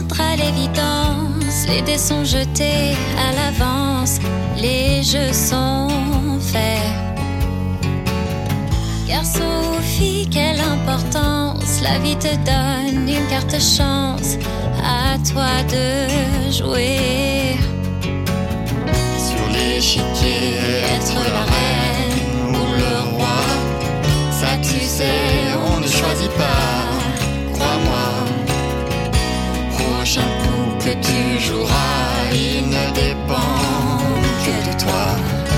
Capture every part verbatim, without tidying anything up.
entre à l'évidence, les dés sont jetés à l'avance, les jeux sont faits. Garçon ou fille, quelle importance, la vie te donne une carte chance, à toi de jouer. Sur l'échiquier, être la reine ou le roi, ça tu sais, on ne choisit pas, crois-moi. Prochain coup que tu joueras, il ne dépend que de toi.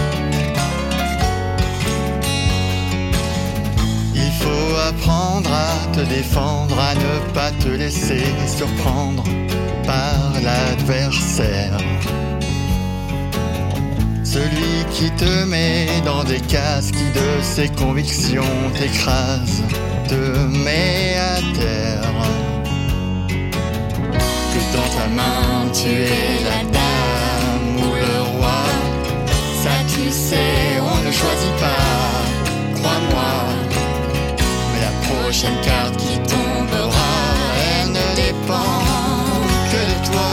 Il faut apprendre à te défendre, à ne pas te laisser surprendre par l'adversaire. Celui qui te met dans des cases, qui de ses convictions t'écrase, te met à terre. Que dans ta main tu es la dame ou le roi, ça tu sais, on ne choisit pas, crois-moi. Mais la prochaine carte qui tombera, elle ne dépend que de toi.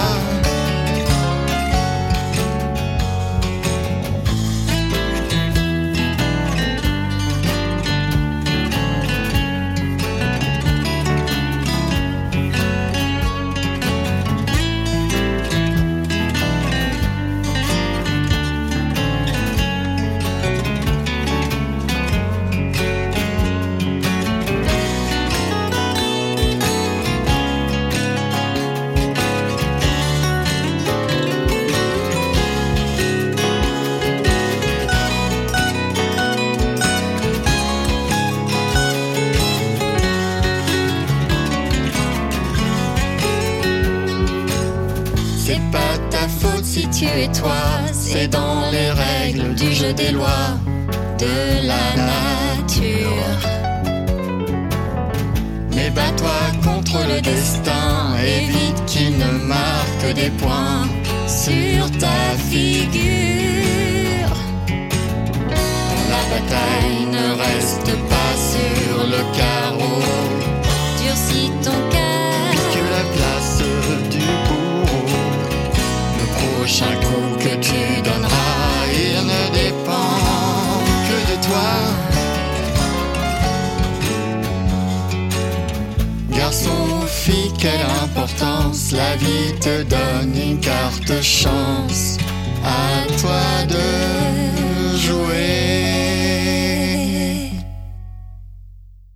C'est pas ta faute si tu es toi, c'est dans les règles du jeu des lois de la nature. Mais bats-toi contre le destin, évite qu'il ne marque des points sur ta figure. La bataille ne reste pas sur le carreau, durcis ton cœur, que la place du bourreau. Le prochain coup que tu donneras, il ne dépend que de toi. Garçon ou fille, quelle importance, la vie te donne une carte chance, à toi de